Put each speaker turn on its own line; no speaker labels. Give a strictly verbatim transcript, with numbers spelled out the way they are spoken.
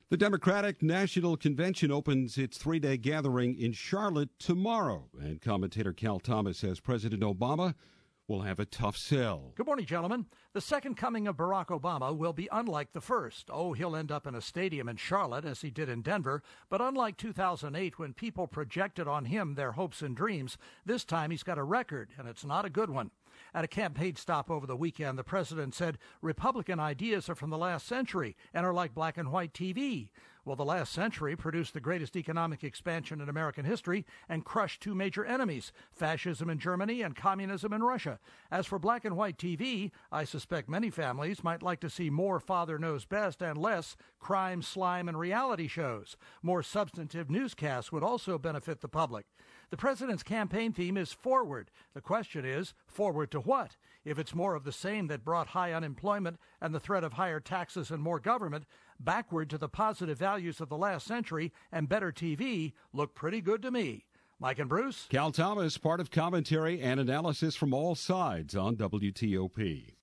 The Democratic National Convention opens its three-day gathering in Charlotte tomorrow, and commentator Cal Thomas says President Obama will have a tough sell.
Good morning, gentlemen. The second coming of Barack Obama will be unlike the first. Oh, he'll end up in a stadium in Charlotte, as he did in Denver. But unlike two thousand eight, when people projected on him their hopes and dreams, this time he's got a record, and it's not a good one. At a campaign stop over the weekend, the president said Republican ideas are from the last century and are like black and white T V. Well, the last century produced the greatest economic expansion in American history and crushed two major enemies, fascism in Germany and communism in Russia. As for black and white T V, I suspect many families might like to see more Father Knows Best and less crime, slime, and reality shows. More substantive newscasts would also benefit the public. The president's campaign theme is forward. The question is, forward to what? If it's more of the same that brought high unemployment and the threat of higher taxes and more government, backward to the positive values of the last century and better T V look pretty good to me. Mike and Bruce.
Cal Thomas, part of commentary and analysis from all sides on W T O P.